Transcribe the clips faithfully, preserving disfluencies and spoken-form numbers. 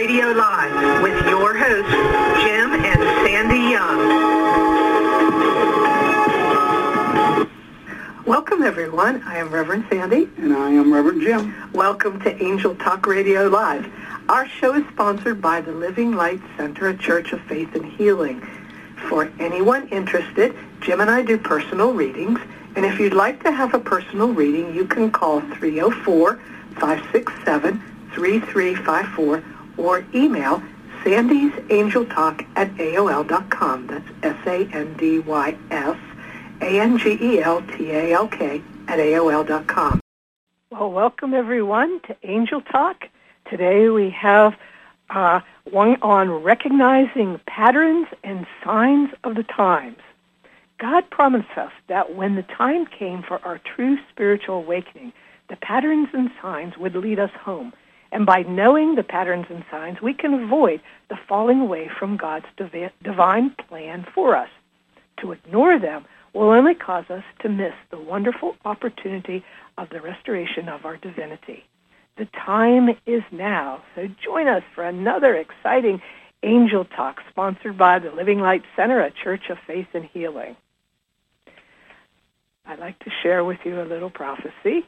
Radio Live with your hosts, Jim and Sandy Young. Welcome, everyone. I am Reverend Sandy. And I am Reverend Jim. Welcome to Angel Talk Radio Live. Our show is sponsored by the Living Light Center, a church of faith and healing. For anyone interested, Jim and I do personal readings. And if you'd like to have a personal reading, you can call three oh four, five six seven, three three five four or email Sandy's Angel Talk at A O L dot com. That's S A N D Y S A N G E L T A L K at A O L dot com. Well, welcome everyone to Angel Talk. Today we have uh, one on recognizing patterns and signs of the times. God promised us that when the time came for our true spiritual awakening, the patterns and signs would lead us home. And by knowing the patterns and signs, we can avoid the falling away from God's divi- divine plan for us. To ignore them will only cause us to miss the wonderful opportunity of the restoration of our divinity. The time is now, so join us for another exciting Angel Talk sponsored by the Living Light Center, a church of faith and healing. I'd like to share with you a little prophecy.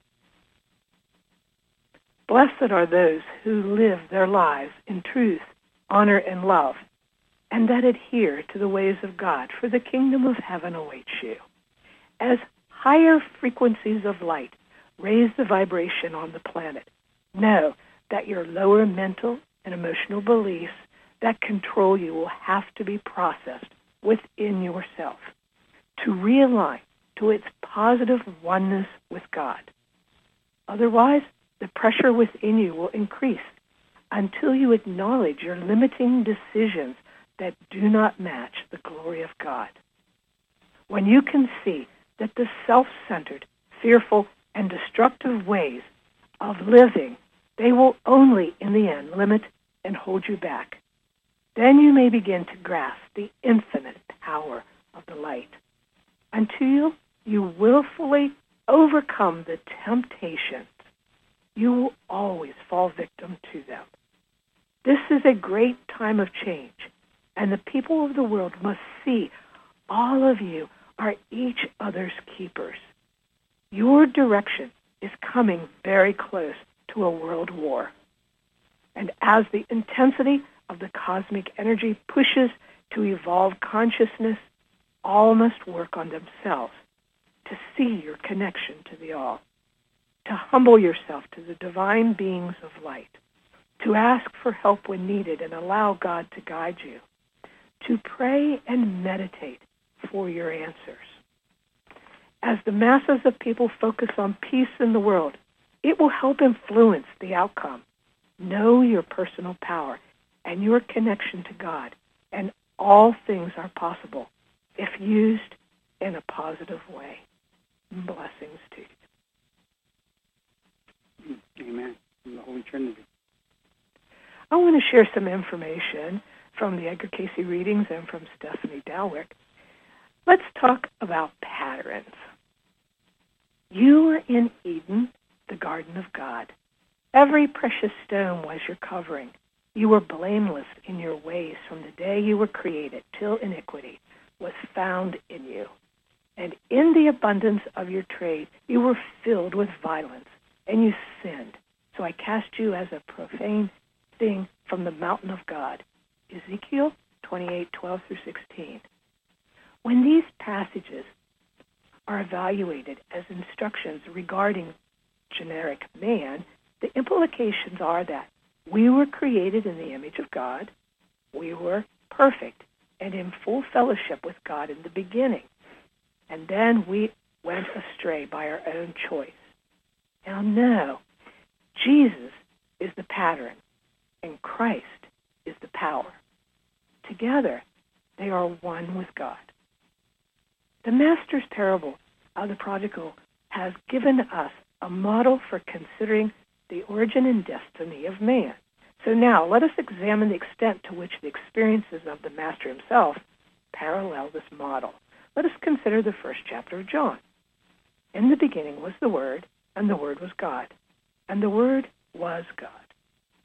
Blessed are those who live their lives in truth, honor, and love, and that adhere to the ways of God, for the kingdom of heaven awaits you. As higher frequencies of light raise the vibration on the planet, know that your lower mental and emotional beliefs that control you will have to be processed within yourself to realign to its positive oneness with God. Otherwise, the pressure within you will increase until you acknowledge your limiting decisions that do not match the glory of God. When you can see that the self-centered, fearful, and destructive ways of living, they will only, in the end, limit and hold you back. Then you may begin to grasp the infinite power of the light. Until you willfully overcome the temptations, you will always fall victim to them. This is a great time of change, and the people of the world must see all of you are each other's keepers. Your direction is coming very close to a world war. And as the intensity of the cosmic energy pushes to evolve consciousness, all must work on themselves to see your connection to the all, to humble yourself to the divine beings of light, to ask for help when needed and allow God to guide you, to pray and meditate for your answers. As the masses of people focus on peace in the world, it will help influence the outcome. Know your personal power and your connection to God, and all things are possible if used in a positive way. Blessings to you. Amen. In the Holy Trinity. I want to share some information from the Edgar Casey readings and from Stephanie Dalwick. Let's talk about patterns. You were in Eden, the garden of God. Every precious stone was your covering. You were blameless in your ways from the day you were created till iniquity was found in you. And in the abundance of your trade, you were filled with violence, and you sinned. So I cast you as a profane thing from the mountain of God. Ezekiel twenty-eight, twelve through sixteen. When these passages are evaluated as instructions regarding generic man, the implications are that we were created in the image of God, we were perfect and in full fellowship with God in the beginning, and then we went astray by our own choice. Now, no, Jesus is the pattern, and Christ is the power. Together, they are one with God. The Master's parable of the prodigal has given us a model for considering the origin and destiny of man. So now, let us examine the extent to which the experiences of the Master himself parallel this model. Let us consider the first chapter of John. In the beginning was the Word, and the Word was God, and the Word was God.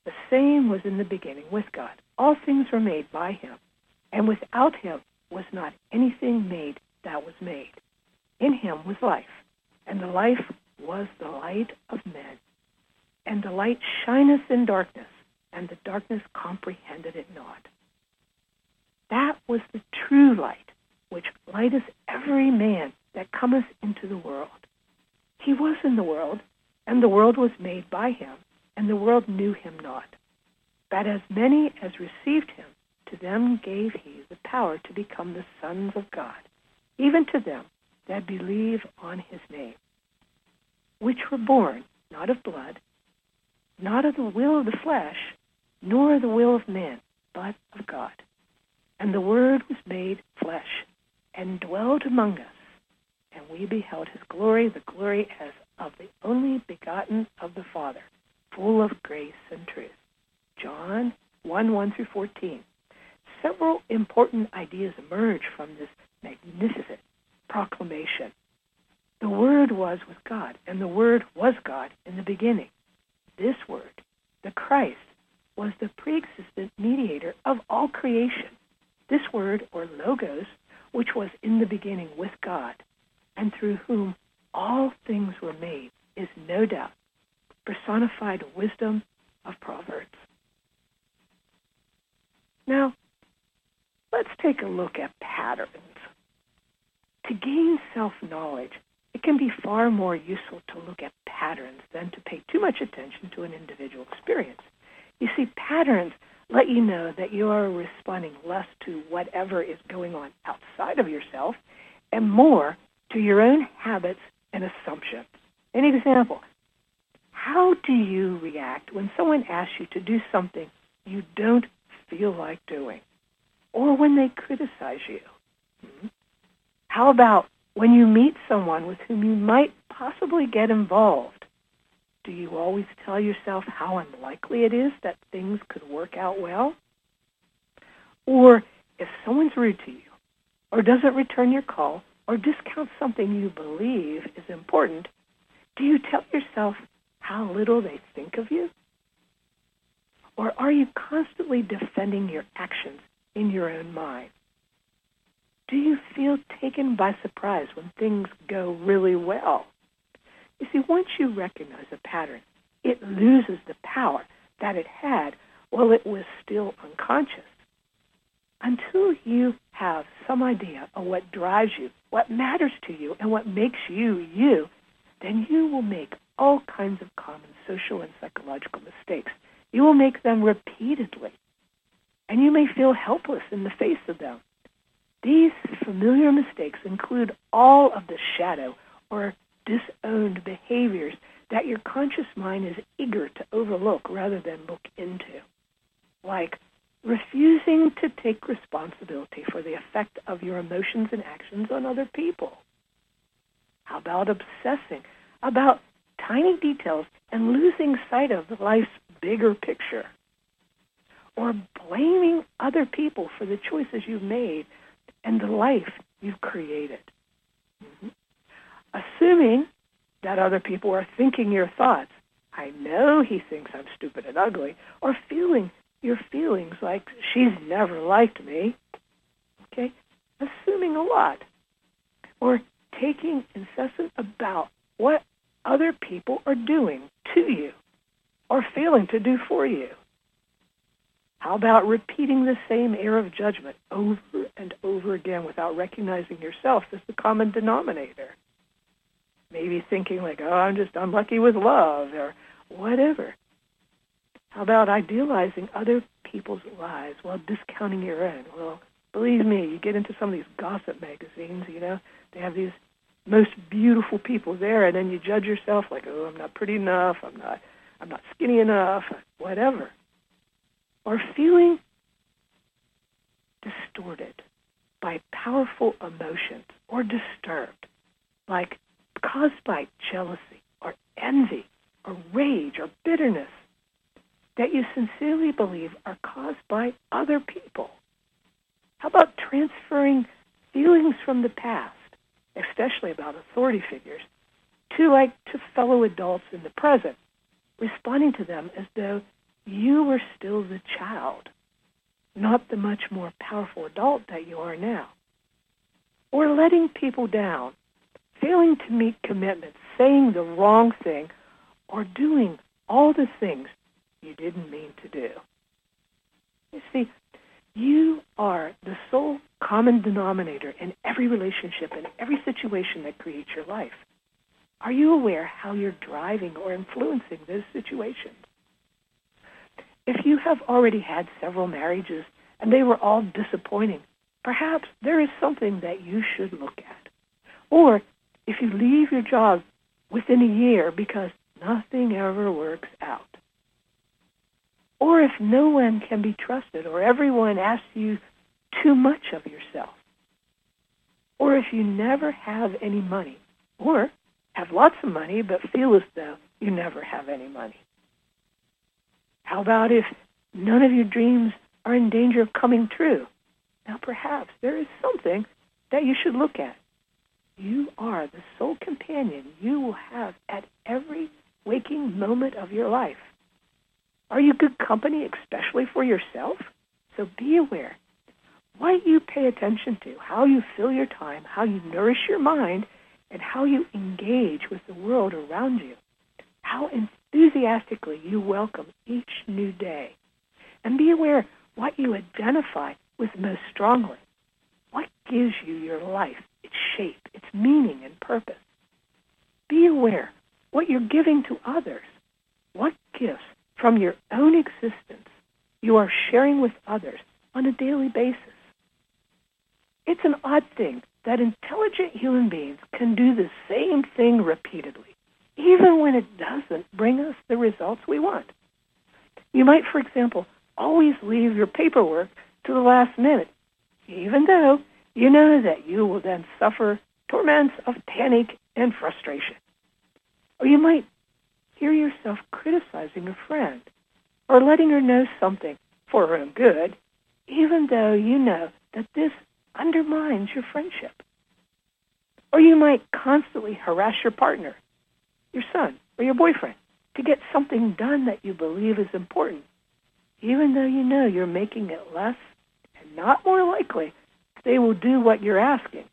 The same was in the beginning with God. All things were made by him, and without him was not anything made that was made. In him was life, and the life was the light of men. And the light shineth in darkness, and the darkness comprehended it not. That was the true light, which lighteth every man that cometh into the world. He was in the world, and the world was made by him, and the world knew him not. But as many as received him, to them gave he the power to become the sons of God, even to them that believe on his name, which were born not of blood, not of the will of the flesh, nor the will of man, but of God. And the Word was made flesh, and dwelt among us, and we beheld his glory, the glory as of the only begotten of the Father, full of grace and truth. John one, one through fourteen. Several important ideas emerge from this magnificent proclamation. The Word was with God, and the Word was God in the beginning. This Word, the Christ, was the pre-existent mediator of all creation. This Word, or Logos, which was in the beginning with God, and through whom all things were made, is no doubt personified wisdom of Proverbs. Now, let's take a look at patterns. To gain self-knowledge, it can be far more useful to look at patterns than to pay too much attention to an individual experience. You see, patterns let you know that you are responding less to whatever is going on outside of yourself and more to your own habits and assumptions. An example, how do you react when someone asks you to do something you don't feel like doing, or when they criticize you? Hmm? How about when you meet someone with whom you might possibly get involved? Do you always tell yourself how unlikely it is that things could work out well? Or if someone's rude to you, or doesn't return your call, or discounts something you believe is important, do you tell yourself how little they think of you? Or are you constantly defending your actions in your own mind? Do you feel taken by surprise when things go really well? You see, once you recognize a pattern, it loses the power that it had while it was still unconscious. Until you have some idea of what drives you, what matters to you, and what makes you you, then you will make all kinds of common social and psychological mistakes. You will make them repeatedly, and you may feel helpless in the face of them. These familiar mistakes include all of the shadow or disowned behaviors that your conscious mind is eager to overlook rather than look into, like refusing to take responsibility for the effect of your emotions and actions on other people. How about obsessing about tiny details and losing sight of life's bigger picture? Or blaming other people for the choices you've made and the life you've created. Mm-hmm. Assuming that other people are thinking your thoughts. I know he thinks I'm stupid and ugly. Or feeling your feelings like she's never liked me. Okay? Assuming a lot. Or taking incessant about what other people are doing to you or failing to do for you. How about repeating the same error of judgment over and over again without recognizing yourself as the common denominator? Maybe thinking like, oh, I'm just unlucky with love or whatever. How about idealizing other people's lives while discounting your own? Well, believe me, you get into some of these gossip magazines, you know, they have these most beautiful people there, and then you judge yourself like, oh, I'm not pretty enough, I'm not, I'm not skinny enough, whatever. Or feeling distorted by powerful emotions or disturbed, like caused by jealousy or envy or rage or bitterness that you sincerely believe are caused by other people. How about transferring feelings from the past, especially about authority figures, to like to fellow adults in the present, responding to them as though you were still the child, not the much more powerful adult that you are now. Or letting people down, failing to meet commitments, saying the wrong thing, or doing all the things you didn't mean to do. You see, you are the sole common denominator in every relationship, in every situation that creates your life. Are you aware how you're driving or influencing those situations? If you have already had several marriages and they were all disappointing, perhaps there is something that you should look at. Or if you leave your job within a year because nothing ever works out. Or if no one can be trusted, or everyone asks you too much of yourself. Or if you never have any money, or have lots of money but feel as though you never have any money. How about if none of your dreams are in danger of coming true? Now perhaps there is something that you should look at. You are the sole companion you will have at every waking moment of your life. Are you good company, especially for yourself? So be aware. What you pay attention to, how you fill your time, how you nourish your mind, and how you engage with the world around you. How enthusiastically you welcome each new day. And be aware what you identify with most strongly. What gives you your life, its shape, its meaning and purpose. Be aware what you're giving to others. What gifts from your own existence you are sharing with others on a daily basis. It's an odd thing that intelligent human beings can do the same thing repeatedly, even when it doesn't bring us the results we want. You might, for example, always leave your paperwork to the last minute, even though you know that you will then suffer torments of panic and frustration. Or you might hear yourself criticizing a friend or letting her know something for her own good, even though you know that this undermines your friendship. Or you might constantly harass your partner, your son, or your boyfriend to get something done that you believe is important, even though you know you're making it less and not more likely they will do what you're asking.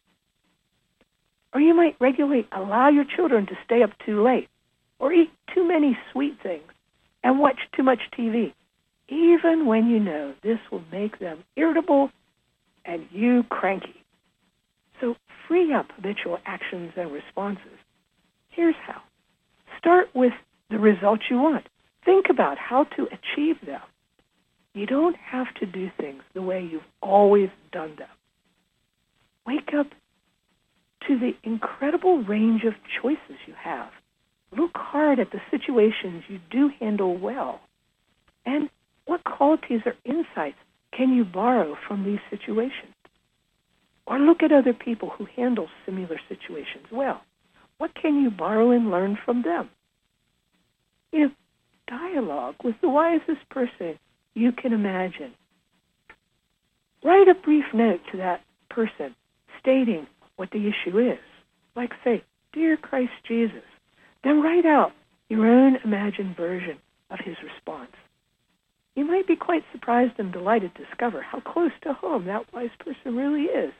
Or you might regularly allow your children to stay up too late or eat too many sweet things and watch too much T V, even when you know this will make them irritable and you cranky. So free up habitual actions and responses. Here's how. Start with the results you want. Think about how to achieve them. You don't have to do things the way you've always done them. Wake up to the incredible range of choices you have. Look hard at the situations you do handle well. And what qualities or insights can you borrow from these situations? Or look at other people who handle similar situations well. What can you borrow and learn from them? You know, dialogue with the wisest person you can imagine. Write a brief note to that person stating what the issue is. Like say, Dear Christ Jesus. Then write out your own imagined version of his response. You might be quite surprised and delighted to discover how close to home that wise person really is.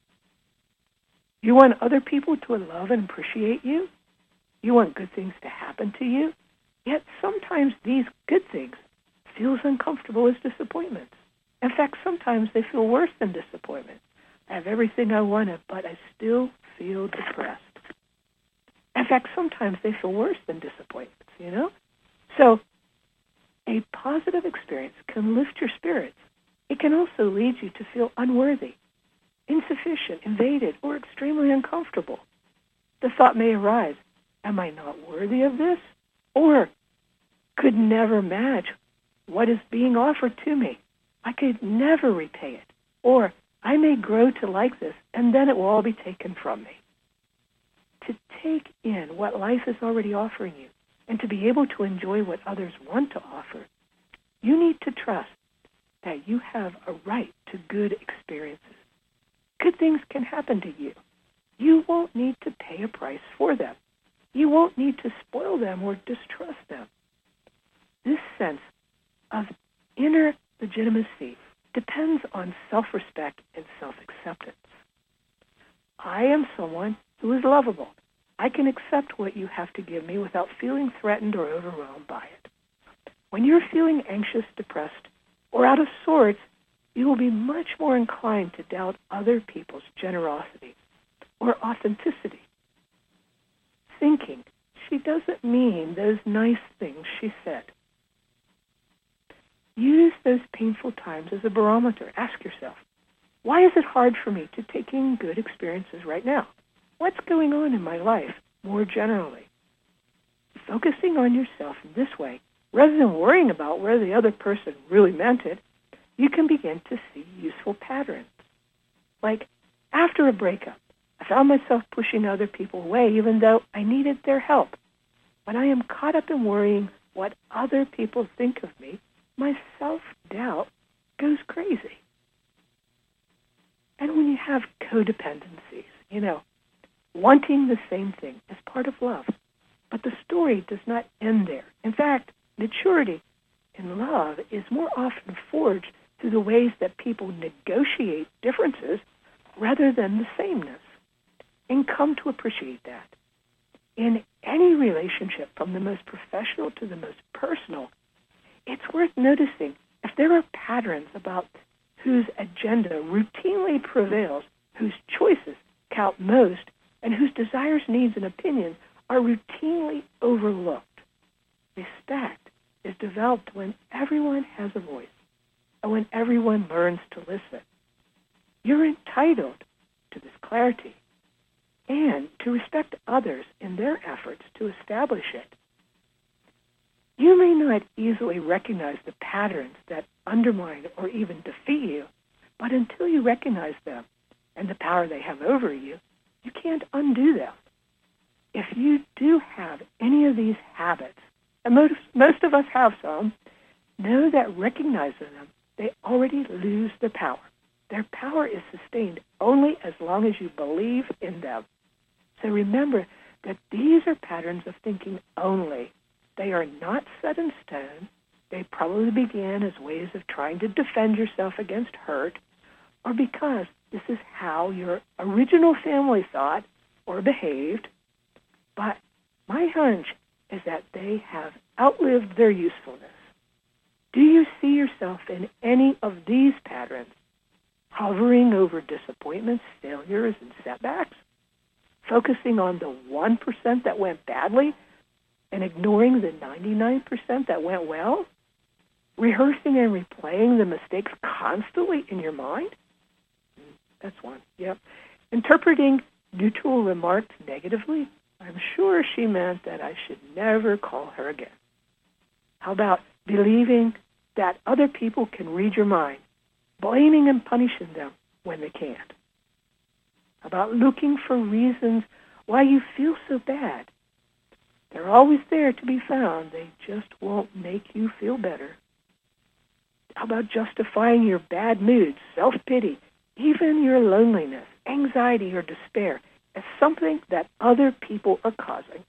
You want other people to love and appreciate you? You want good things to happen to you? Yet sometimes these good things feel as uncomfortable as disappointments. In fact, sometimes they feel worse than disappointment. I have everything I wanted, but I still feel depressed. In fact, sometimes they feel worse than disappointments, you know? So a positive experience can lift your spirits. It can also lead you to feel unworthy, insufficient, invaded, or extremely uncomfortable. The thought may arise, am I not worthy of this? Or could never match what is being offered to me. I could never repay it. Or I may grow to like this, and then it will all be taken from me. To take in what life is already offering you, and to be able to enjoy what others want to offer, you need to trust that you have a right to good experiences. Good things can happen to you. You won't need to pay a price for them. You won't need to spoil them or distrust them. This sense legitimacy depends on self-respect and self-acceptance. I am someone who is lovable. I can accept what you have to give me without feeling threatened or overwhelmed by it. When you're feeling anxious, depressed, or out of sorts, you will be much more inclined to doubt other people's generosity or authenticity, thinking she doesn't mean those nice things she said. Use those painful times as a barometer. Ask yourself, why is it hard for me to take in good experiences right now? What's going on in my life more generally? Focusing on yourself in this way, rather than worrying about where the other person really meant it, you can begin to see useful patterns. Like, after a breakup, I found myself pushing other people away even though I needed their help. When I am caught up in worrying what other people think of me, my self-doubt goes crazy. And when you have codependencies, you know, wanting the same thing is part of love. But the story does not end there. In fact, maturity in love is more often forged through the ways that people negotiate differences rather than the sameness, and come to appreciate that. In any relationship, from the most professional to the most personal, it's worth noticing if there are patterns about whose agenda routinely prevails, whose choices count most, and whose desires, needs, and opinions are routinely overlooked. Respect is developed when everyone has a voice, and when everyone learns to listen. You're entitled to this clarity and to respect others in their efforts to establish it. You may not easily recognize the patterns that undermine or even defeat you, but until you recognize them and the power they have over you, you can't undo them. If you do have any of these habits, and most, most of us have some, know that recognizing them, they already lose their power. Their power is sustained only as long as you believe in them. So remember that these are patterns of thinking only. They are not set in stone. They probably began as ways of trying to defend yourself against hurt, or because this is how your original family thought or behaved. But my hunch is that they have outlived their usefulness. Do you see yourself in any of these patterns, hovering over disappointments, failures, and setbacks, focusing on the one percent that went badly and ignoring the ninety-nine percent that went well, rehearsing and replaying the mistakes constantly in your mind? That's one, yep. Interpreting neutral remarks negatively? I'm sure she meant that I should never call her again. How about believing that other people can read your mind, blaming and punishing them when they can't? How about looking for reasons why you feel so bad? They're always there to be found. They just won't make you feel better. How about justifying your bad moods, self-pity, even your loneliness, anxiety, or despair as something that other people are causing?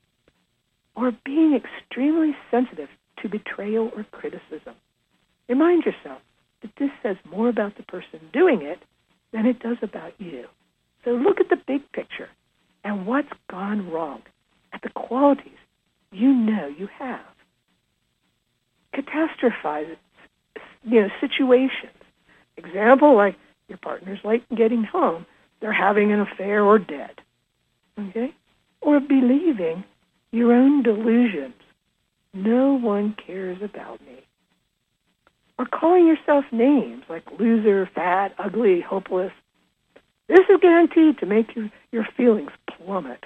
Or being extremely sensitive to betrayal or criticism. Remind yourself that this says more about the person doing it than it does about you. So look at the big picture and what's gone wrong, at the qualities you know you have. Catastrophize, you know, situations. Example, like your partner's late in getting home, they're having an affair or dead. Okay? Or believing your own delusions. No one cares about me. Or calling yourself names like loser, fat, ugly, hopeless. This is guaranteed to make your, your feelings plummet.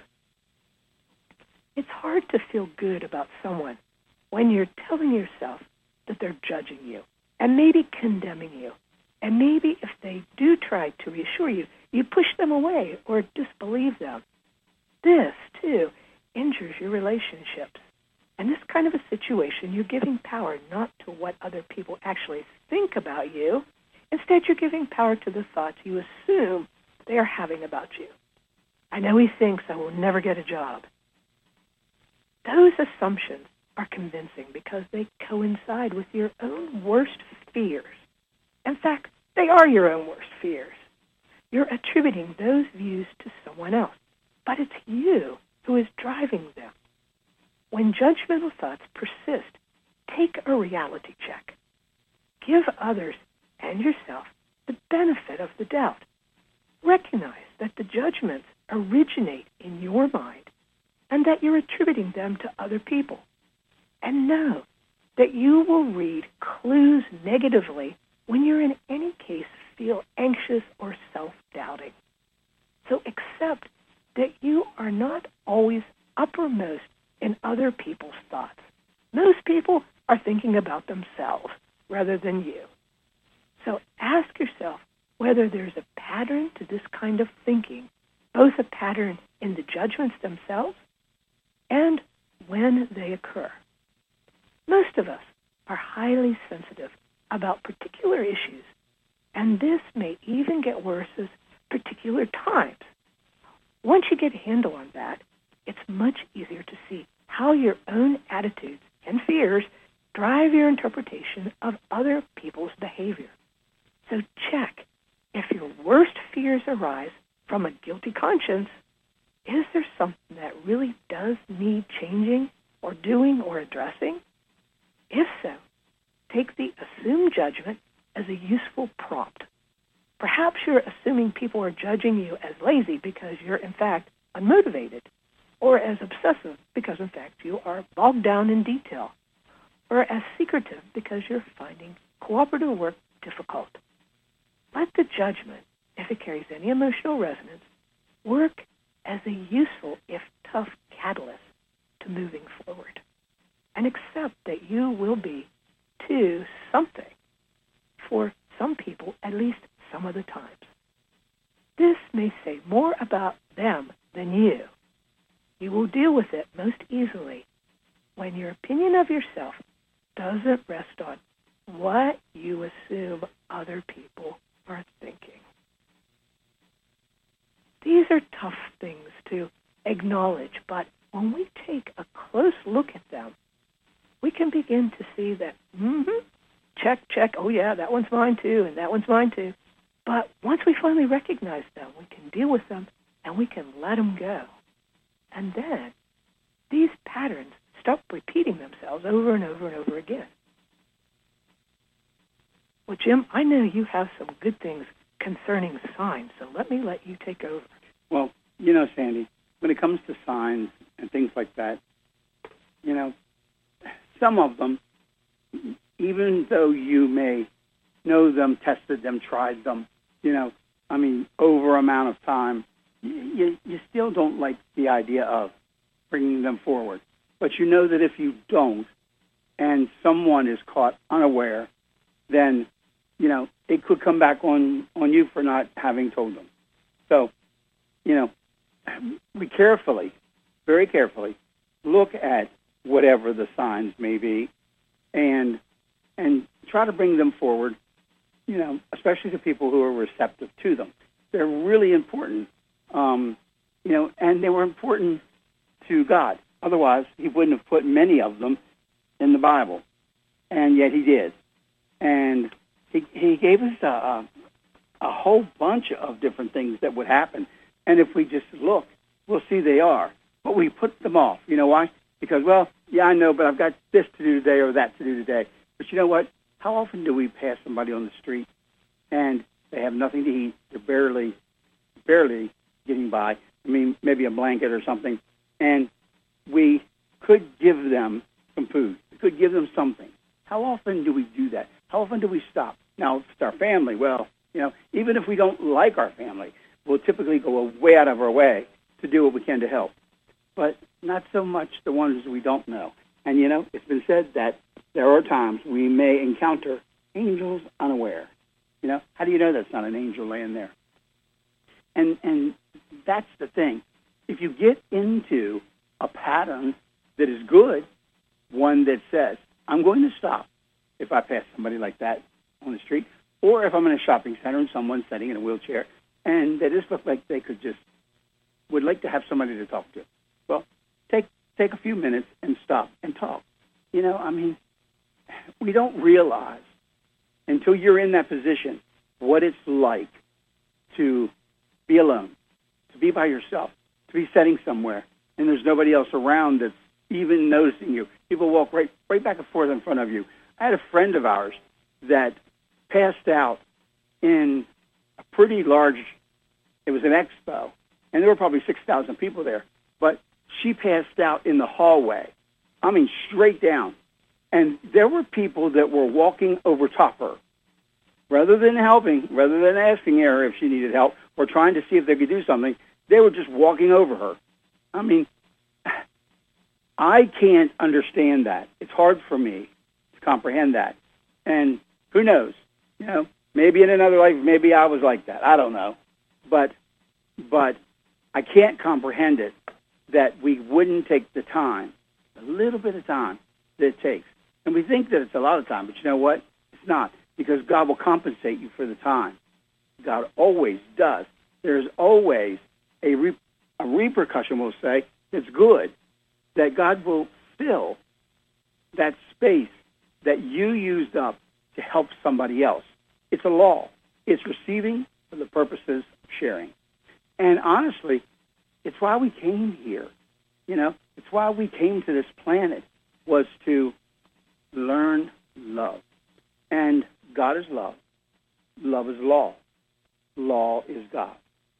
It's hard to feel good about someone when you're telling yourself that they're judging you and maybe condemning you. And maybe if they do try to reassure you, you push them away or disbelieve them. This, too, injures your relationships. In this kind of a situation, you're giving power not to what other people actually think about you. Instead, you're giving power to the thoughts you assume they are having about you. I know he thinks I will never get a job. Those assumptions are convincing because they coincide with your own worst fears. In fact, they are your own worst fears. You're attributing those views to someone else, but it's you who is driving them. When judgmental thoughts persist, take a reality check. Give others and yourself the benefit of the doubt. Recognize that the judgments originate in your mind and that you're attributing them to other people. And know that you will read clues negatively when you're in any case feel anxious or self-doubting. So accept that you are not always uppermost in other people's thoughts. Most people are thinking about themselves rather than you. So ask yourself whether there's a pattern to this kind of thinking, both a pattern in the judgments themselves and when they occur. Most of us are highly sensitive about particular issues, and this may even get worse as particular times. Once you get a handle on that, it's much easier to see how your own attitudes and fears drive your interpretation of other people's behavior. So check if your worst fears arise from a guilty conscience. Is there something that really does need changing or doing or addressing? If so, take the assumed judgment as a useful prompt. Perhaps you're assuming people are judging you as lazy because you're, in fact, unmotivated, or as obsessive because, in fact, you are bogged down in detail, or as secretive because you're finding cooperative work difficult. Let the judgment, if it carries any emotional resonance, work as a useful, if tough, catalyst to moving forward. And accept that you will be to something for some people at least some of the times. This may say more about them than you. You will deal with it most easily when your opinion of yourself doesn't rest on what you assume other people are thinking. These are tough things to acknowledge, but when we take a close look at them, we can begin to see that, mm-hmm, check, check, oh yeah, that one's mine too, and that one's mine too. But once we finally recognize them, we can deal with them, and we can let them go. And then these patterns stop repeating themselves over and over and over again. Well, Jim, I know you have some good things concerning signs, so let me let you take over. Well, you know, Sandy, when it comes to signs and things like that, you know, some of them, even though you may know them, tested them, tried them, you know, I mean, over amount of time, you, you still don't like the idea of bringing them forward. But you know that if you don't, and someone is caught unaware, then, you know, it could come back on, on you for not having told them. So, you know, we carefully, very carefully, look at whatever the signs may be and and try to bring them forward, you know, especially to people who are receptive to them. They're really important, um, you know, and they were important to God. Otherwise, he wouldn't have put many of them in the Bible, and yet he did. And he, he gave us a, a, a whole bunch of different things that would happen. And if we just look, we'll see they are. But we put them off. You know why? Because, well, yeah, I know, but I've got this to do today or that to do today. But you know what? How often do we pass somebody on the street and they have nothing to eat? They're barely, barely getting by. I mean, maybe a blanket or something. And we could give them some food. We could give them something. How often do we do that? How often do we stop? Now, if it's our family, well, you know, even if we don't like our family, we'll typically go way out of our way to do what we can to help. But not so much the ones we don't know. And, you know, it's been said that there are times we may encounter angels unaware. You know, how do you know that's not an angel laying there? And and that's the thing. If you get into a pattern that is good, one that says, I'm going to stop if I pass somebody like that on the street, or if I'm in a shopping center and someone's sitting in a wheelchair and they just look like they could just, would like to have somebody to talk to. Well, take take a few minutes and stop and talk. you know, I mean, we don't realize until you're in that position what it's like to be alone, to be by yourself, to be sitting somewhere, and there's nobody else around that's even noticing you. People walk right right back and forth in front of you. I had a friend of ours that passed out in a pretty large, it was an expo, and there were probably six thousand people there, but she passed out in the hallway. I mean, straight down. And there were people that were walking over top her. Rather than helping, rather than asking her if she needed help or trying to see if they could do something, they were just walking over her. I mean, I can't understand that. It's hard for me to comprehend that. And who knows? You know, maybe in another life, maybe I was like that. I don't know. But, but I can't comprehend it that we wouldn't take the time, a little bit of time that it takes. And we think that it's a lot of time, but you know what? It's not, because God will compensate you for the time. God always does. There's always a, re- a repercussion, we'll say, that's good, that God will fill that space that you used up to help somebody else. It's a law. It's receiving for the purposes of sharing. And honestly, it's why we came here. You know, it's why we came to this planet, was to learn love. And God is love. Love is law. Law is God.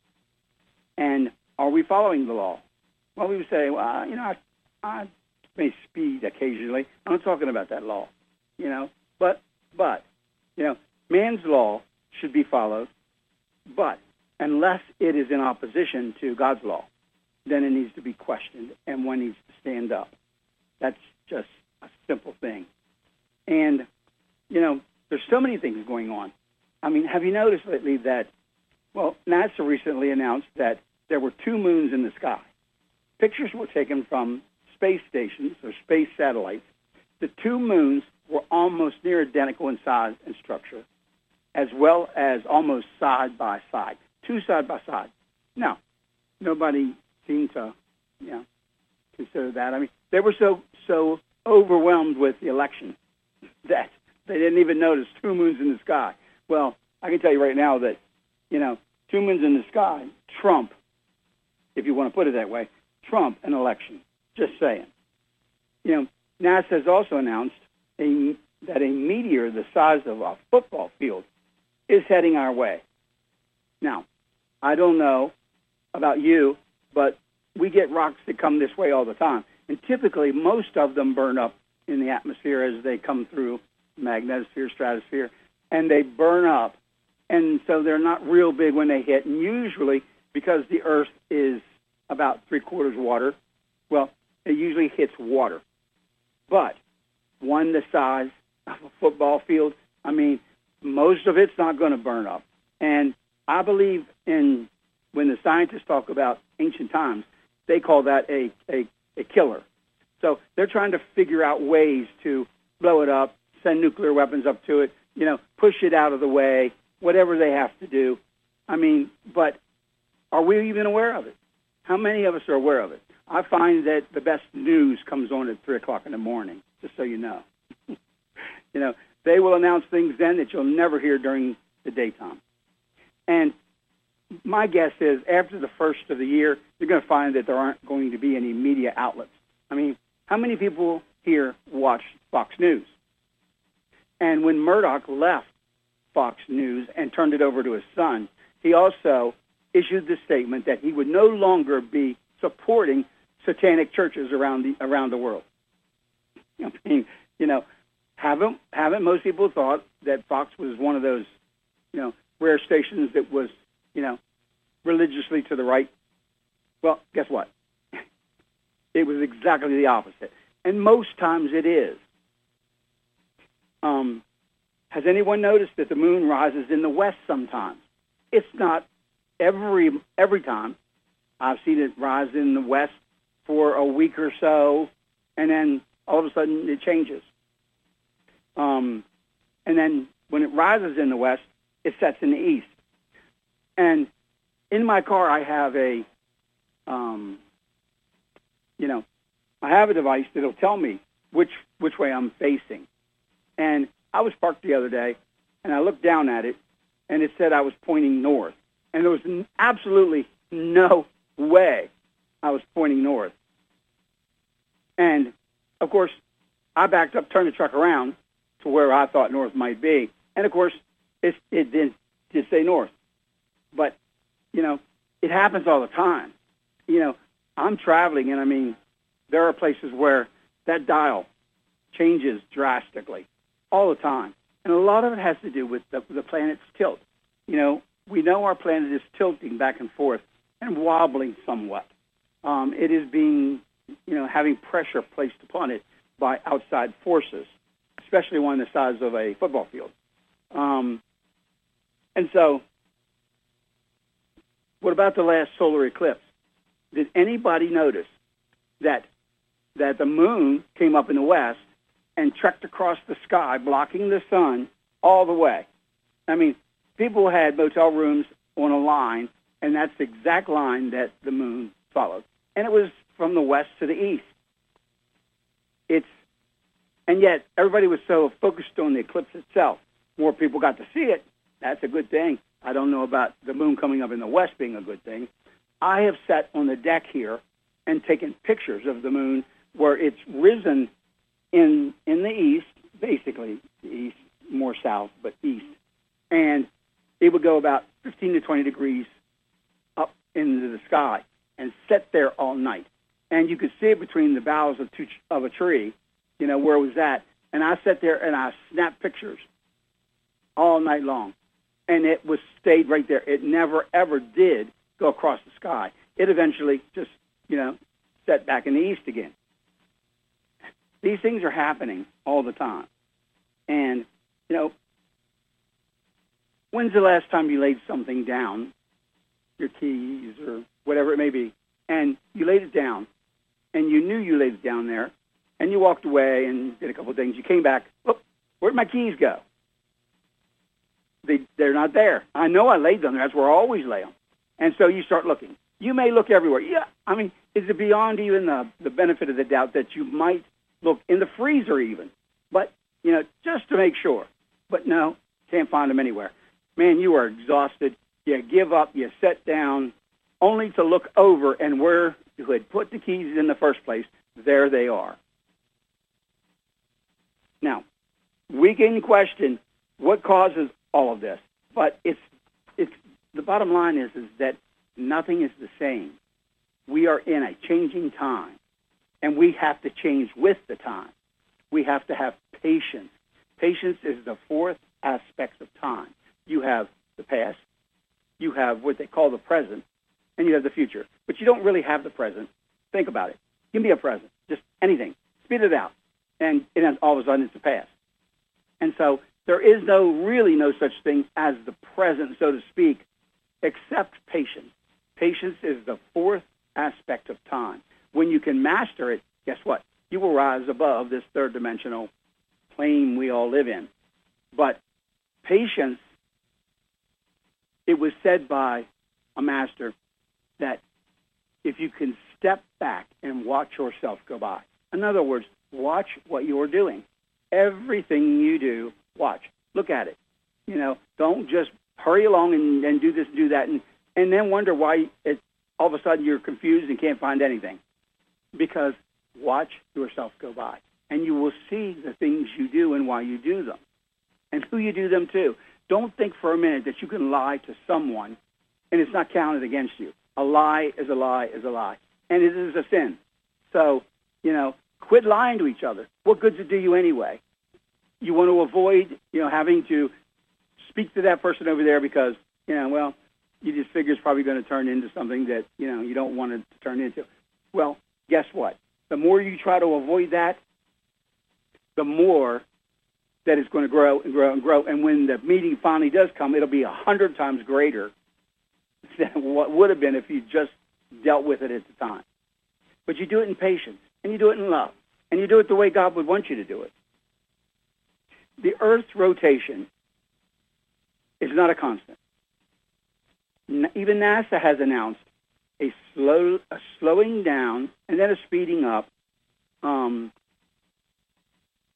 And are we following the law? Well, we would say, well, you know, I, I may speed occasionally. I'm not talking about that law, you know. But, but, you know, man's law should be followed, but unless it is in opposition to God's law, then it needs to be questioned, and one needs to stand up. That's just a simple thing. And, you know, there's so many things going on. I mean, have you noticed lately that, well, NASA recently announced that there were two moons in the sky. Pictures were taken from space stations or space satellites. The two moons were almost near identical in size and structure, as well as almost side by side, two side by side. Now, nobody seemed to, you know, consider that. I mean, they were so so overwhelmed with the election that they didn't even notice two moons in the sky. Well, I can tell you right now that, you know, two moons in the sky trump, if you want to put it that way, trump an election. Just saying. You know, NASA has also announced a, that a meteor the size of a football field is heading our way. Now, I don't know about you, but we get rocks that come this way all the time. And typically, most of them burn up in the atmosphere as they come through magnetosphere, stratosphere, and they burn up. And so they're not real big when they hit. And usually, because the Earth is about three-quarters water, well, it usually hits water. But one the size of a football field, I mean, most of it's not going to burn up. And I believe in, when the scientists talk about ancient times, they call that a, a, a killer. So they're trying to figure out ways to blow it up, send nuclear weapons up to it, you know, push it out of the way, whatever they have to do. I mean, but are we even aware of it? How many of us are aware of it? I find that the best news comes on at three o'clock in the morning, just so you know. You know, they will announce things then that you'll never hear during the daytime. And my guess is after the first of the year, you're going to find that there aren't going to be any media outlets. I mean, how many people here watch Fox News? And when Murdoch left Fox News and turned it over to his son, he also issued the statement that he would no longer be supporting satanic churches around the around the world. I mean, you know, haven't haven't most people thought that Fox was one of those, you know, rare stations that was, you know, religiously to the right? Well, guess what? It was exactly the opposite, and most times it is. Um, has anyone noticed that the moon rises in the west sometimes? It's not every every time. I've seen it rise in the west for a week or so, and then all of a sudden it changes. Um, and then when it rises in the west, it sets in the east. And in my car, I have a, um, you know, I have a device that'll tell me which which way I'm facing. And I was parked the other day, and I looked down at it, and it said I was pointing north. And there was n- absolutely no way I was pointing north. And, of course, I backed up, turned the truck around to where I thought north might be. And, of course, it, it did, did say north. But, you know, it happens all the time. You know, I'm traveling, and, I mean, there are places where that dial changes drastically all the time. And a lot of it has to do with the, the planet's tilt. You know, we know our planet is tilting back and forth and wobbling somewhat. Um, it is being, you know, having pressure placed upon it by outside forces, especially one the size of a football field. Um, and so, what about the last solar eclipse? Did anybody notice that that the moon came up in the west and trekked across the sky, blocking the sun all the way? I mean, people had motel rooms on a line, and that's the exact line that the moon followed. And it was from the west to the east. It's, and yet everybody was so focused on the eclipse itself. More people got to see it. That's a good thing. I don't know about the moon coming up in the west being a good thing. I have sat on the deck here and taken pictures of the moon where it's risen in in the east, basically the east, more south, but east. And it would go about fifteen to twenty degrees up into the sky and set there all night. And you could see it between the boughs of, two, of a tree, you know, where it was at. And I sat there and I snapped pictures all night long. And it was stayed right there. It never, ever did go across the sky. It eventually just, you know, set back in the east again. These things are happening all the time. And, you know, when's the last time you laid something down, your keys or whatever it may be, and you laid it down, and you knew you laid it down there, and you walked away and did a couple of things. You came back, oh, where'd my keys go? They, they're not there. I know I laid them there. That's where I always lay them. And so you start looking. You may look everywhere. Yeah, I mean, is it beyond even the, the benefit of the doubt that you might look in the freezer even? But, you know, just to make sure. But no, can't find them anywhere. Man, you are exhausted. You give up. You sit down only to look over, and where you had put the keys in the first place, there they are. Now, we can question what causes all of this, but it's it's the bottom line is is that nothing is the same. We are in a changing time, and we have to change with the time. We have to have patience. Patience is the fourth aspect of time. You have the past, you have what they call the present, and you have the future. But you don't really have the present. Think about it. Give me a present, just anything. Spit it out, and, and all of a sudden it's the past. And so there is no really no such thing as the present, so to speak, except patience. Patience is the fourth aspect of time. When you can master it, guess what? You will rise above this third-dimensional plane we all live in. But patience, it was said by a master that if you can step back and watch yourself go by, in other words, watch what you're doing. Everything you do, watch. Look at it. You know, don't just hurry along and, and do this, do that, and, and then wonder why it, all of a sudden you're confused and can't find anything. Because watch yourself go by, and you will see the things you do and why you do them, and who you do them to. Don't think for a minute that you can lie to someone and it's not counted against you. A lie is a lie is a lie, and it is a sin. So, you know, quit lying to each other. What good does it do you anyway? You want to avoid, you know, having to speak to that person over there because, you know, well, you just figure it's probably going to turn into something that, you know, you don't want it to turn into. Well, guess what? The more you try to avoid that, the more that it's going to grow and grow and grow. And when the meeting finally does come, it'll be a hundred times greater than what would have been if you just dealt with it at the time. But you do it in patience, and you do it in love, and you do it the way God would want you to do it. The Earth's rotation is not a constant. Even NASA has announced a slow, a slowing down and then a speeding up um,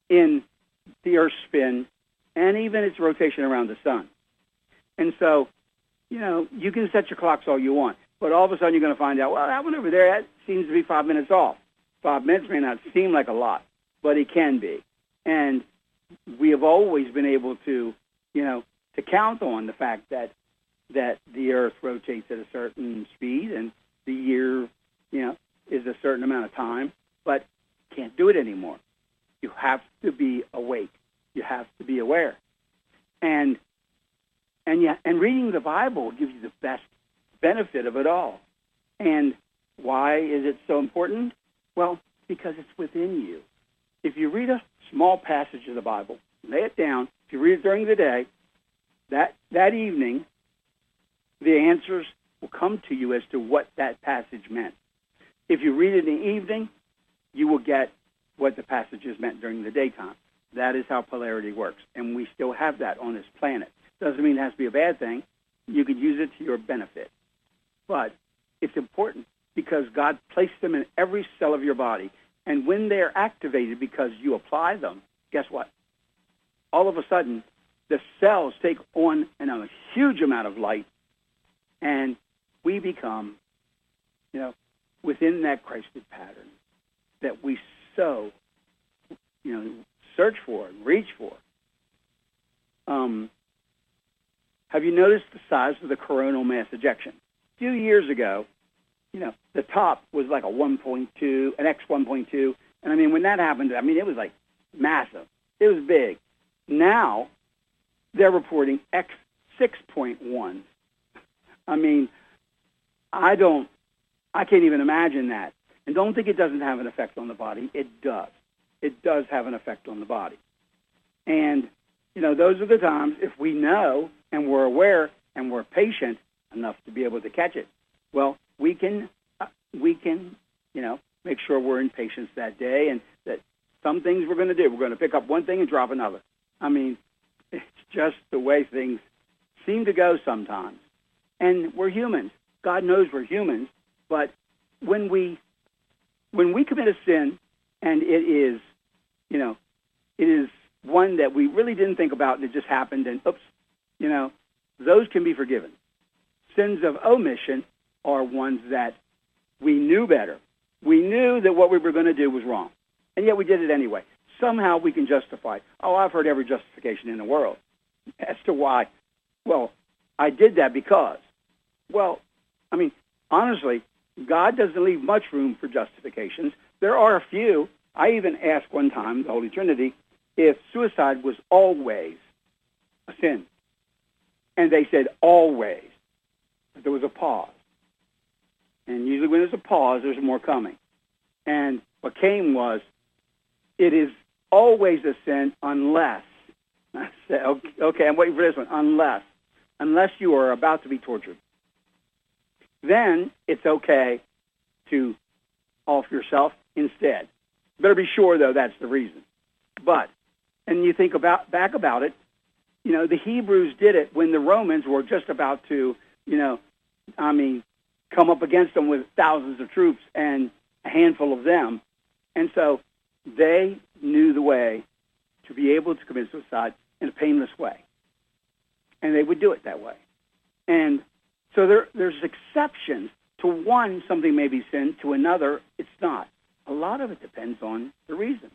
in the Earth's spin and even its rotation around the sun. And so, you know, you can set your clocks all you want, but all of a sudden you're going to find out, well, that one over there, that seems to be five minutes off. Five minutes may not seem like a lot, but it can be. And we have always been able to, you know, to count on the fact that that the Earth rotates at a certain speed and the year, you know, is a certain amount of time, but can't do it anymore. You have to be awake. You have to be aware. And and yeah, and reading the Bible gives you the best benefit of it all. And why is it so important? Well, because it's within you. If you read a small passage of the Bible, lay it down, if you read it during the day, that that evening, the answers will come to you as to what that passage meant. If you read it in the evening, you will get what the passages meant during the daytime. That is how polarity works, and we still have that on this planet. Doesn't mean it has to be a bad thing. You could use it to your benefit. But it's important because God placed them in every cell of your body, and when they're activated because you apply them, guess what? All of a sudden, the cells take on an, a huge amount of light, and we become, you know, within that Christed pattern that we so, you know, search for and reach for. Um, have you noticed the size of the coronal mass ejection? A few years ago, you know, the top was like a one point two, an X one point two, and I mean, when that happened, I mean, it was like massive. It was big. Now, they're reporting X six point one. I mean, I don't, I can't even imagine that. And don't think it doesn't have an effect on the body. It does. It does have an effect on the body. And, you know, those are the times, if we know and we're aware and we're patient enough to be able to catch it, well, we can, uh, we can, you know, make sure we're in patience that day and that some things we're going to do. We're going to pick up one thing and drop another. I mean, it's just the way things seem to go sometimes. And we're humans. God knows we're humans. But when we when we commit a sin, and it is, you know, it is one that we really didn't think about and it just happened and oops, you know, those can be forgiven. Sins of omission are ones that we knew better. We knew that what we were going to do was wrong, and yet we did it anyway. Somehow we can justify, oh, I've heard every justification in the world as to why. Well, I did that because. Well, I mean, honestly, God doesn't leave much room for justifications. There are a few. I even asked one time, the Holy Trinity, if suicide was always a sin. And they said always. But there was a pause. And usually when there's a pause, there's more coming. And what came was, it is always a sin unless, I said, okay, okay, I'm waiting for this one, unless, unless you are about to be tortured. Then it's okay to offer yourself instead. Better be sure, though, that's the reason. But, and you think about back about it, you know, the Hebrews did it when the Romans were just about to, you know, I mean, come up against them with thousands of troops and a handful of them. And so they knew the way to be able to commit suicide in a painless way. And they would do it that way. And so there, there's exceptions. To one, something may be sin. To another, it's not. A lot of it depends on the reason.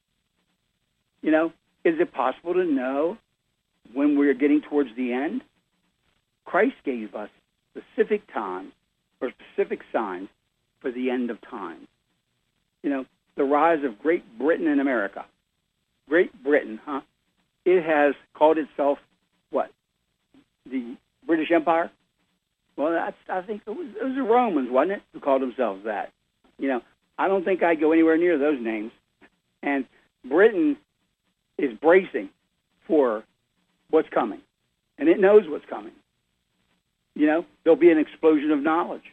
You know, is it possible to know when we're getting towards the end? Christ gave us specific times or specific signs for the end of time. You know, the rise of Great Britain in America. Great Britain, huh? It has called itself, what, the British Empire? Well, that's, I think it was, it was the Romans, wasn't it, who called themselves that? You know, I don't think I'd go anywhere near those names. And Britain is bracing for what's coming. And it knows what's coming. You know, there'll be an explosion of knowledge.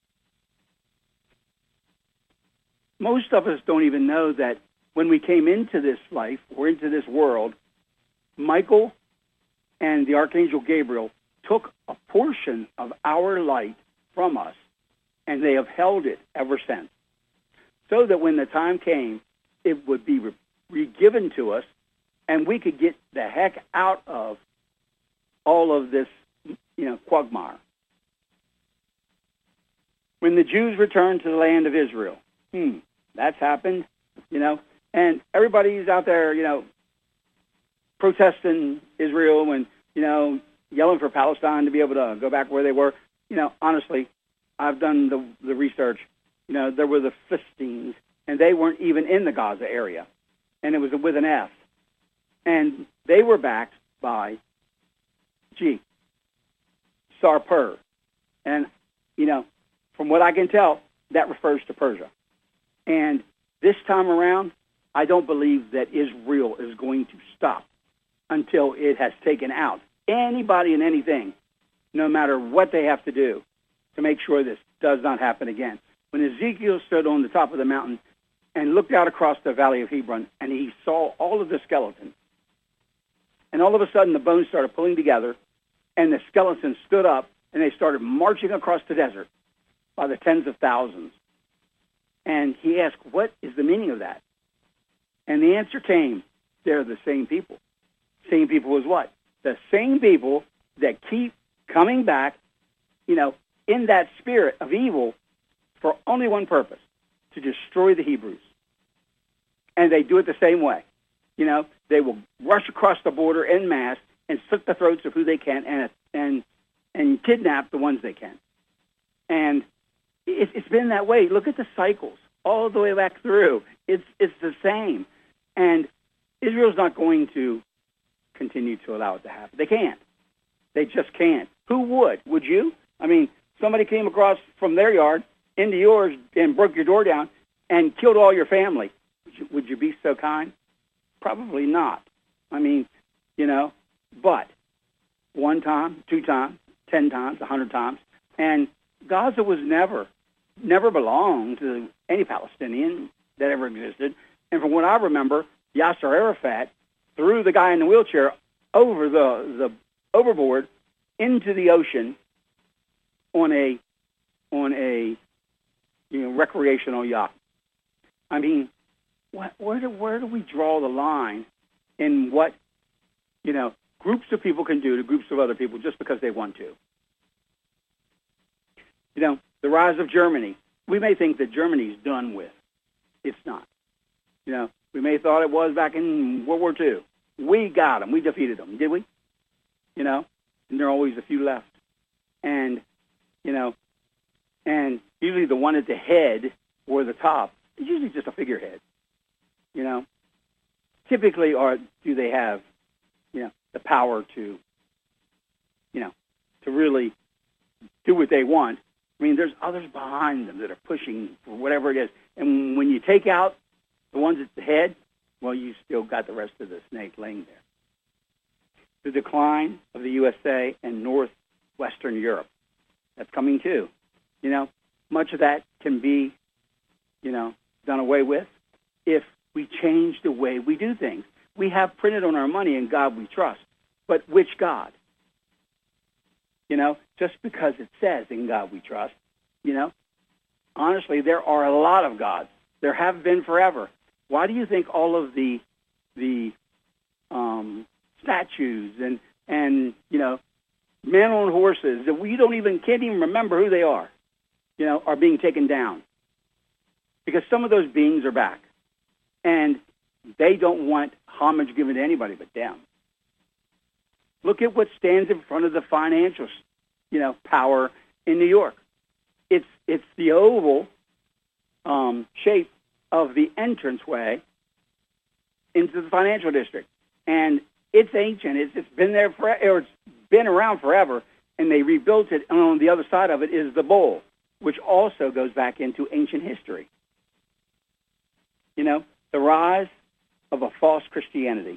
Most of us don't even know that when we came into this life or into this world, Michael and the Archangel Gabriel took a portion of our light from us, and they have held it ever since, so that when the time came, it would be re- re-given given to us, and we could get the heck out of all of this, you know, quagmire. When the Jews returned to the land of Israel, hmm, that's happened, you know, and everybody's out there, you know, protesting Israel and, you know, yelling for Palestine to be able to go back where they were. You know, honestly, I've done the, the research. You know, there were the Philistines, and they weren't even in the Gaza area, and it was with an F. And they were backed by, gee, Sarpur. And, you know, from what I can tell, that refers to Persia. And this time around, I don't believe that Israel is going to stop until it has taken out anybody and anything, no matter what they have to do, to make sure this does not happen again. When Ezekiel stood on the top of the mountain and looked out across the valley of Hebron, and he saw all of the skeletons, and all of a sudden the bones started pulling together, and the skeletons stood up, and they started marching across the desert by the tens of thousands. And he asked, what is the meaning of that? And the answer came, they're the same people. Same people as what? The same people that keep coming back, you know, in that spirit of evil for only one purpose, to destroy the Hebrews. And they do it the same way. You know, they will rush across the border en masse and slit the throats of who they can and and and kidnap the ones they can. And it, it's been that way. Look at the cycles all the way back through. It's it's the same. And Israel's not going to continue to allow it to happen. They can't. They just can't. Who would? Would you? I mean, somebody came across from their yard into yours and broke your door down and killed all your family. Would you, would you be so kind? Probably not. I mean, you know, but one time, two times, ten times, a hundred times, and Gaza was never, never belonged to any Palestinian that ever existed. And from what I remember, Yasser Arafat threw the guy in the wheelchair over the, the overboard into the ocean on a on a you know recreational yacht. I mean, what, where do where do we draw the line in what you know groups of people can do to groups of other people just because they want to? You know, the rise of Germany. We may think that Germany's done with. It's not. You know, we may have thought it was back in World War Two. We got them. We defeated them, did we? You know, and there are always a few left. And, you know, and usually the one at the head or the top is usually just a figurehead, you know. Typically, or do they have, you know, the power to, you know, to really do what they want? I mean, there's others behind them that are pushing for whatever it is. And when you take out the ones at the head, well, you still got the rest of the snake laying there. The decline of the U S A and northwestern Europe, that's coming too. You know, much of that can be, you know, done away with if we change the way we do things. We have printed on our money, "In God we trust." But which God? You know, just because it says "In God we trust," you know, honestly, there are a lot of gods. There have been forever. Why do you think all of the the um, statues and and you know men on horses that we don't even can't even remember who they are, you know, are being taken down? Because some of those beings are back, and they don't want homage given to anybody but them. Look at what stands in front of the financial, you know, power in New York. It's it's the oval um, shape of the entranceway into the financial district, and it's ancient. It's, it's been there for, or it's been around forever, and they rebuilt it. And on the other side of it is the bowl, which also goes back into ancient history. You know, the rise of a false Christianity.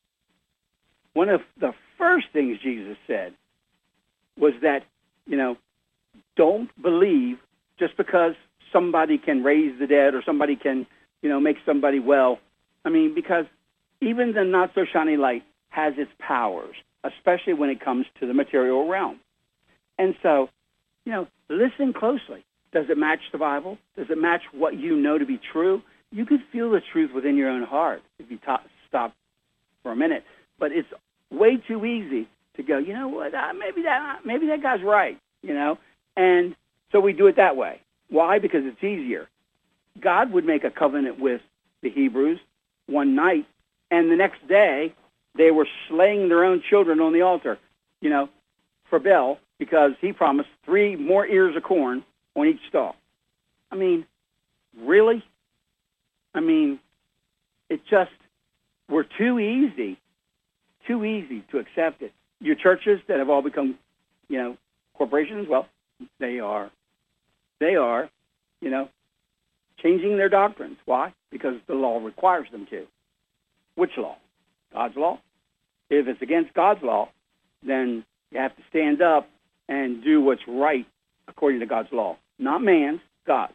One of the first things Jesus said was that, you know, don't believe just because somebody can raise the dead or somebody can, you know, make somebody well. I mean, because even the not-so-shiny light has its powers, especially when it comes to the material realm. And so, you know, listen closely. Does it match the Bible? Does it match what you know to be true? You can feel the truth within your own heart if you ta- stop for a minute. But it's way too easy to go, you know what, uh, maybe that maybe that guy's right, you know? And so we do it that way. Why? Because it's easier. God would make a covenant with the Hebrews one night, and the next day they were slaying their own children on the altar, you know, for Baal, because he promised three more ears of corn on each stalk. I mean, really? I mean, it just, we're too easy, too easy to accept it. Your churches that have all become, you know, corporations, well, they are, they are, you know, changing their doctrines. Why? Because the law requires them to. Which law? God's law. If it's against God's law, then you have to stand up and do what's right according to God's law. Not man's, God's.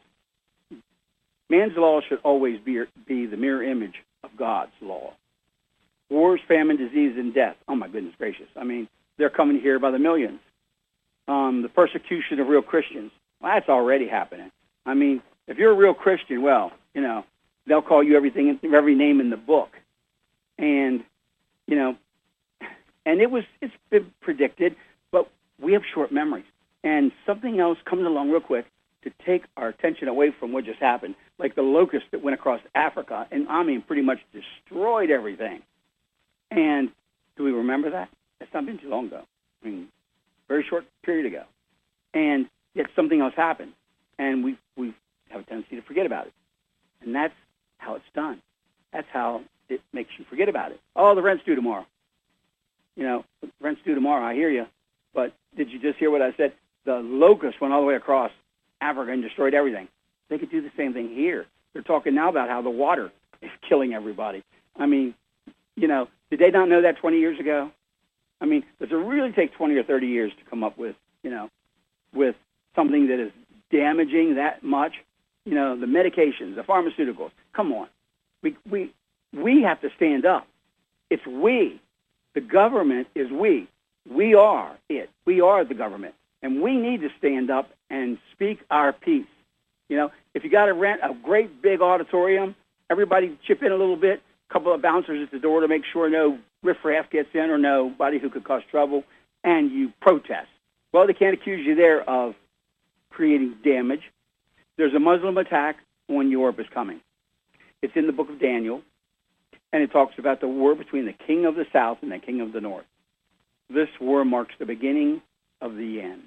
Man's law should always be, be the mirror image of God's law. Wars, famine, disease, and death. Oh, my goodness gracious. I mean, they're coming here by the millions. Um, the persecution of real Christians. Well, that's already happening. I mean, if you're a real Christian, well, you know, they'll call you everything, every name in the book. And, you know, and it was, it's been predicted, but we have short memories. And something else comes along real quick to take our attention away from what just happened, like the locust that went across Africa, and I mean, pretty much destroyed everything. And do we remember that? It's not been too long ago. I mean, very short period ago. And yet something else happened, and we we have a tendency to forget about it. And that's how it's done. That's how it makes you forget about it. Oh, the rent's due tomorrow. You know, the rent's due tomorrow, I hear you. But did you just hear what I said? The locust went all the way across Africa and destroyed everything. They could do the same thing here. They're talking now about how the water is killing everybody. I mean, you know, did they not know that twenty years ago? I mean, does it really take twenty or thirty years to come up with, you know, with something that is damaging that much? You know, the medications, the pharmaceuticals. Come on. We we we have to stand up. It's we. The government is we. We are it. We are the government. And we need to stand up and speak our piece. You know, if you got to rent a great big auditorium, everybody chip in a little bit, a couple of bouncers at the door to make sure no riffraff gets in or nobody who could cause trouble, and you protest. Well, they can't accuse you there of creating damage. There's a Muslim attack on Europe is coming. It's in the book of Daniel, and it talks about the war between the king of the south and the king of the north. This war marks the beginning of the end.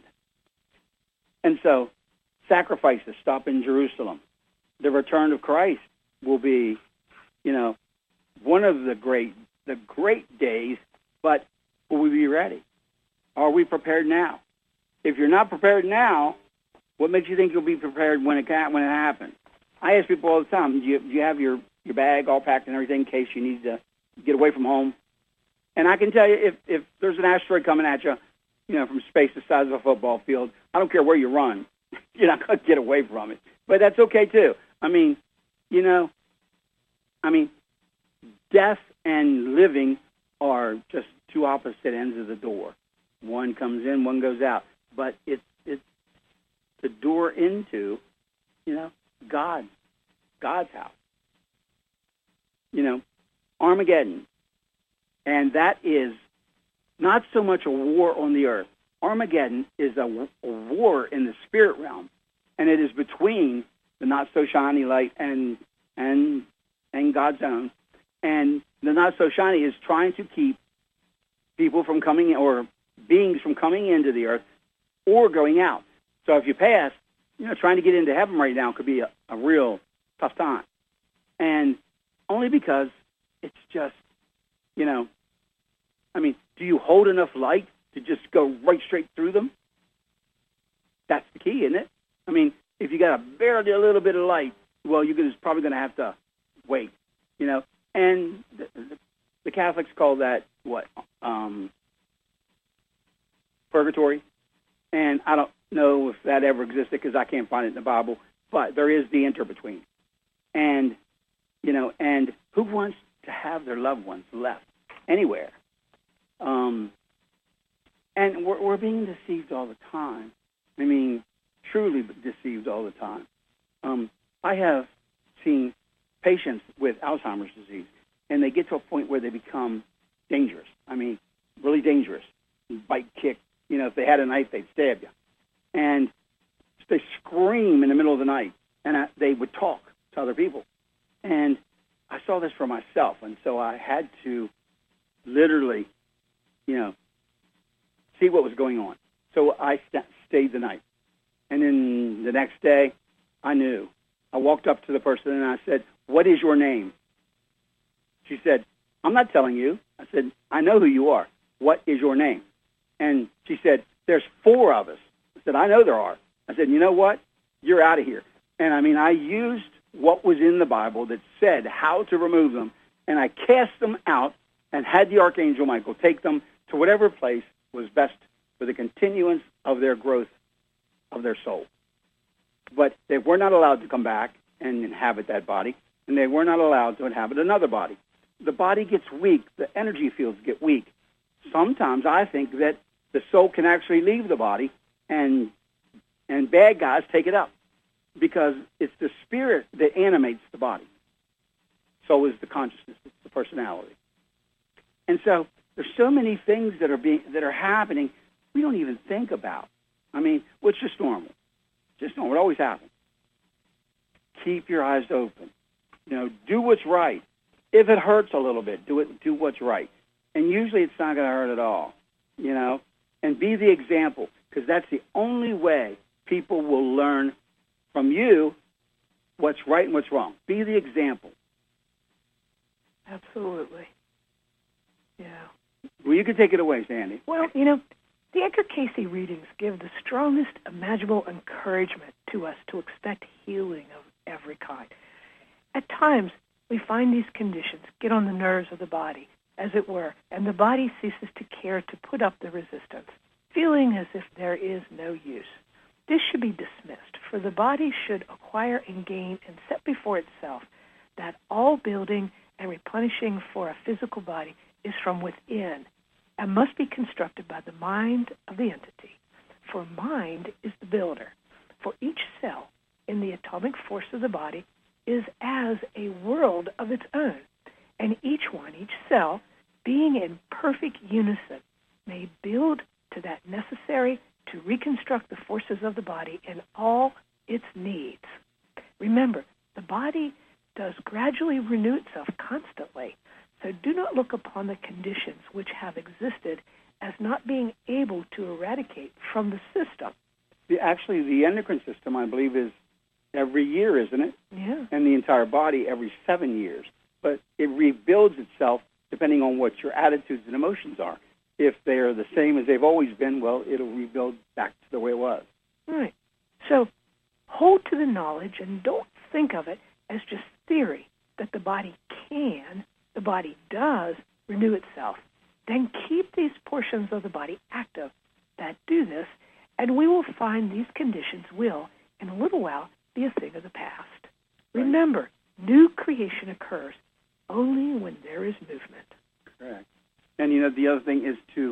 And so sacrifices stop in Jerusalem. The return of Christ will be, you know, one of the great the great days, but will we be ready? Are we prepared now? If you're not prepared now, what makes you think you'll be prepared when it can, when it happens? I ask people all the time, do you, do you have your, your bag all packed and everything in case you need to get away from home? And I can tell you, if, if there's an asteroid coming at you, you know, from space the size of a football field, I don't care where you run. You're not going to get away from it. But that's okay, too. I mean, you know, I mean, death and living are just two opposite ends of the door. One comes in, one goes out. But it's it's the door into, you know, God, God's house. You know, Armageddon. And that is not so much a war on the earth. Armageddon is a, a war in the spirit realm, and it is between the not-so-shiny light and and and God's own. And the not-so-shiny is trying to keep people from coming, or beings from coming into the earth or going out. So if you pass, you know, trying to get into heaven right now could be a, a real tough time. And only because it's just, you know, I mean, do you hold enough light to just go right straight through them? That's the key, isn't it? I mean, if you got a barely a little bit of light, well, you're gonna, probably going to have to wait, you know. And the, the, the Catholics call that, what, um, purgatory. And I don't know if that ever existed because I can't find it in the Bible, but there is the inter-between. And, you know, and who wants to have their loved ones left anywhere? Um, and we're, we're being deceived all the time. I mean, truly deceived all the time. Um, I have seen patients with Alzheimer's disease, and they get to a point where they become dangerous. I mean, really dangerous. Bite, kick. You know, if they had a knife, they'd stab you. And they scream in the middle of the night, and I, they would talk to other people. And I saw this for myself, and so I had to literally, you know, see what was going on. So I st- stayed the night. And then the next day, I knew. I walked up to the person and I said, "What is your name?" She said, "I'm not telling you." I said, "I know who you are. What is your name?" And she said, "There's four of us." I said, "I know there are." I said, "You know what? You're out of here." And I mean, I used what was in the Bible that said how to remove them, and I cast them out and had the Archangel Michael take them to whatever place was best for the continuance of their growth of their soul. But they were not allowed to come back and inhabit that body, and they were not allowed to inhabit another body. The body gets weak. The energy fields get weak. Sometimes I think that the soul can actually leave the body, and and bad guys take it up, because it's the spirit that animates the body. So is the consciousness, it's the personality. And so there's so many things that are being that are happening we don't even think about. I mean, well, it's just normal. Just normal. It always happens. Keep your eyes open. You know, do what's right. If it hurts a little bit, do it. Do what's right. And usually it's not going to hurt at all. You know, and be the example, because that's the only way people will learn from you what's right and what's wrong. Be the example. Absolutely. Yeah. Well, you can take it away, Sandy. Well, you know, the Edgar Cayce readings give the strongest imaginable encouragement to us to expect healing of every kind. At times, we find these conditions get on the nerves of the body, as it were, and the body ceases to care to put up the resistance, feeling as if there is no use. This should be dismissed, for the body should acquire and gain and set before itself that all building and replenishing for a physical body is from within and must be constructed by the mind of the entity. For mind is the builder. For each cell in the atomic force of the body is as a world of its own, and each one, each cell, being in perfect unison, may build to that necessary to reconstruct the forces of the body in all its needs. Remember, the body does gradually renew itself constantly, so do not look upon the conditions which have existed as not being able to eradicate from the system. The, actually, the endocrine system, I believe, is every year, isn't it? Yeah. And the entire body every seven years. But it rebuilds itself depending on what your attitudes and emotions are. If they are the same as they've always been, well, it'll rebuild back to the way it was. Right. So hold to the knowledge and don't think of it as just theory that the body can, the body does renew itself. Then keep these portions of the body active that do this, and we will find these conditions will, in a little while, be a thing of the past. Right. Remember, new creation occurs only when there is movement. Correct. And, you know, the other thing is to,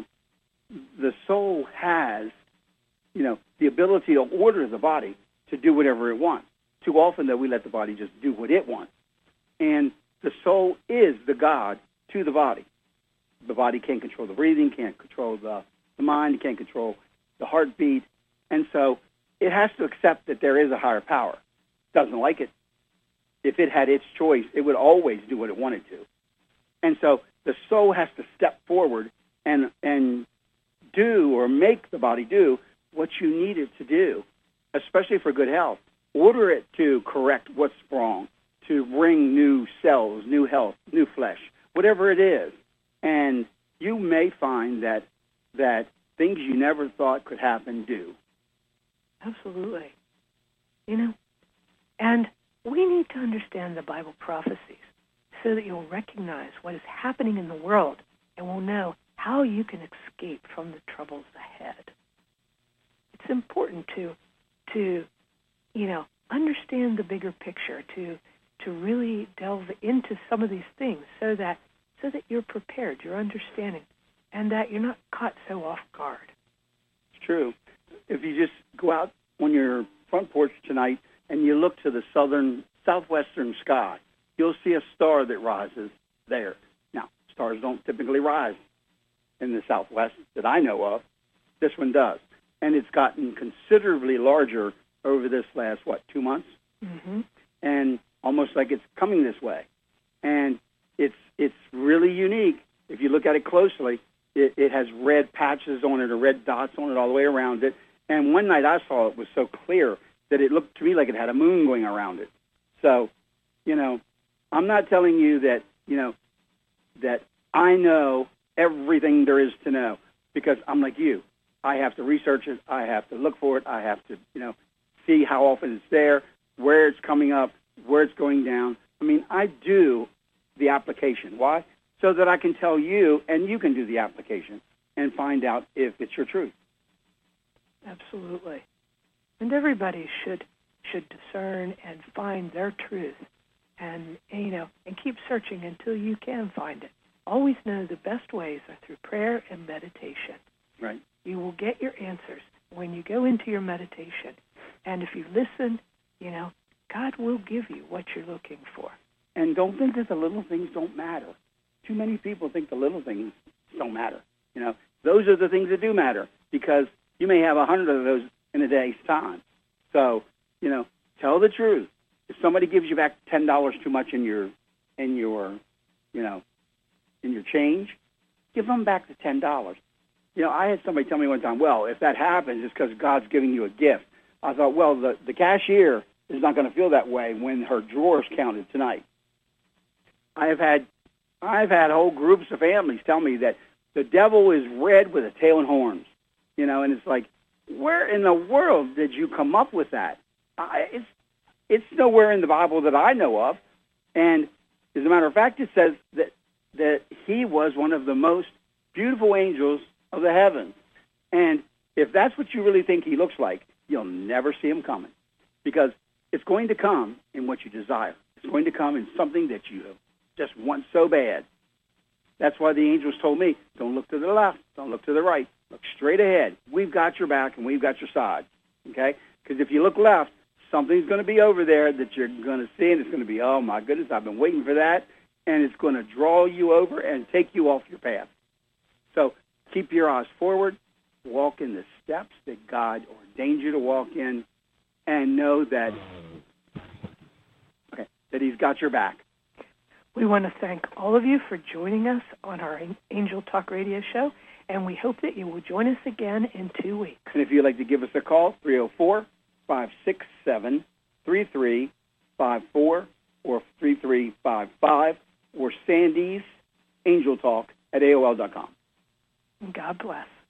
the soul has, you know, the ability to order the body to do whatever it wants. Too often, though, we let the body just do what it wants. And the soul is the God to the body. The body can't control the breathing, can't control the, the mind, can't control the heartbeat. And so it has to accept that there is a higher power. Doesn't like it. If it had its choice, it would always do what it wanted to. And so the soul has to step forward and and do or make the body do what you need it to do, especially for good health. Order it to correct what's wrong, to bring new cells, new health, new flesh, whatever it is. And you may find that that things you never thought could happen do. Absolutely. You know, and we need to understand the Bible prophecies so that you'll recognize what is happening in the world and will know how you can escape from the troubles ahead. It's important to, to, you know, understand the bigger picture, to to really delve into some of these things so that so that you're prepared, you're understanding, and that you're not caught so off guard. It's true. If you just go out on your front porch tonight and you look to the southern, southwestern sky, you'll see a star that rises there. Now, stars don't typically rise in the southwest that I know of. This one does. And it's gotten considerably larger over this last, what, two months? Mm-hmm. And almost like it's coming this way. And it's it's really unique. If you look at it closely, it, it has red patches on it or red dots on it all the way around it. And one night I saw it was so clear that it looked to me like it had a moon going around it. So, you know, I'm not telling you that, you know, that I know everything there is to know, because I'm like you. I have to research it. I have to look for it. I have to, you know, see how often it's there, where it's coming up, where it's going down. I mean, I do the application. Why? So that I can tell you, and you can do the application and find out if it's your truth. Absolutely. And everybody should should discern and find their truth, and you know, and keep searching until you can find it. Always know the best ways are through prayer and meditation. Right. You will get your answers when you go into your meditation. And if you listen, you know, God will give you what you're looking for. And don't think that the little things don't matter. Too many people think the little things don't matter. You know, those are the things that do matter, because you may have a hundred of those in a day's time. So, you know, tell the truth. If somebody gives you back ten dollars too much in your, in your, you know, in your change, give them back the ten dollars. You know, I had somebody tell me one time, well, if that happens, it's because God's giving you a gift. I thought, well, the, the cashier is not going to feel that way when her drawers counted tonight. I have had, I've had whole groups of families tell me that the devil is red with a tail and horns. You know, and it's like, where in the world did you come up with that? I, it's it's nowhere in the Bible that I know of. And as a matter of fact, it says that that he was one of the most beautiful angels of the heavens. And if that's what you really think he looks like, you'll never see him coming, because it's going to come in what you desire. It's going to come in something that you just want so bad. That's why the angels told me, don't look to the left, don't look to the right, look straight ahead. We've got your back and we've got your side, okay? Because if you look left, something's going to be over there that you're going to see, and it's going to be, oh, my goodness, I've been waiting for that, and it's going to draw you over and take you off your path. So keep your eyes forward, walk in the steps that God ordained you to walk in, and know that, okay, that he's got your back. We want to thank all of you for joining us on our Angel Talk Radio show, and we hope that you will join us again in two weeks. And if you'd like to give us a call, three oh four, five six seven, three three five four or three three five five, or Sandy's Angel Talk at A O L dot com. God bless.